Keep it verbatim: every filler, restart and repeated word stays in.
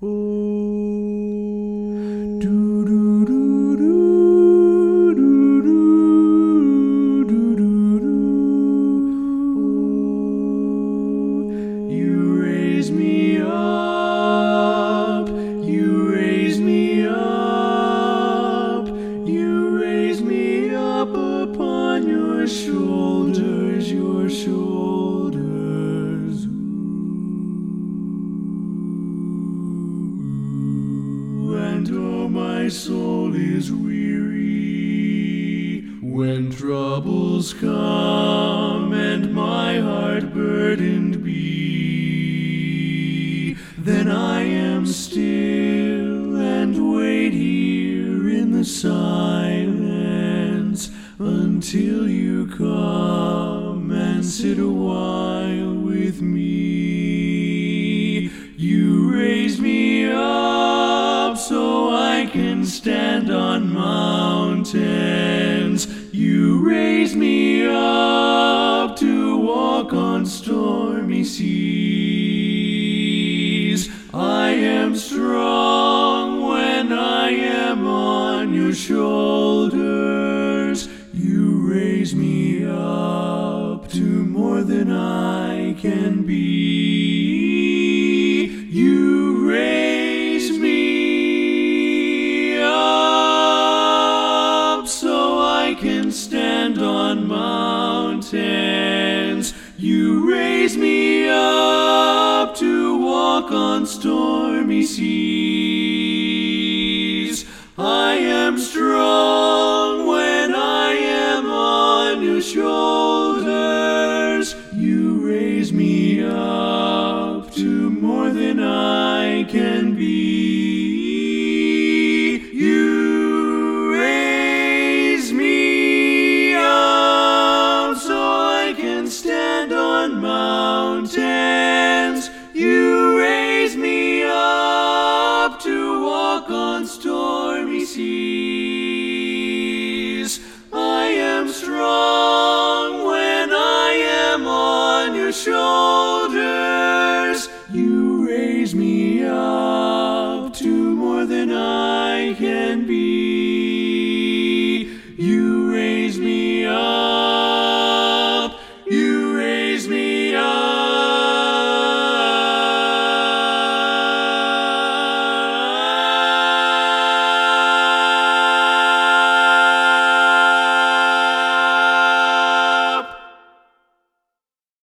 Shoulders, your shoulders, ooh, and oh, my soul is weary when troubles come and my heart burdened be. Then I am still and wait here in the silence until you come and sit a while with me. You raise me up so I can stand on mountains. You raise me up to walk on stormy seas. I am strong when I am on your shoulders. You raise me up to more than I can be. You raise me up so I can stand on mountains. You raise me up to walk on stormy seas. I am strong when I am on your shoulders. You raise me up to more than I can be. You raise me up so I can stand on my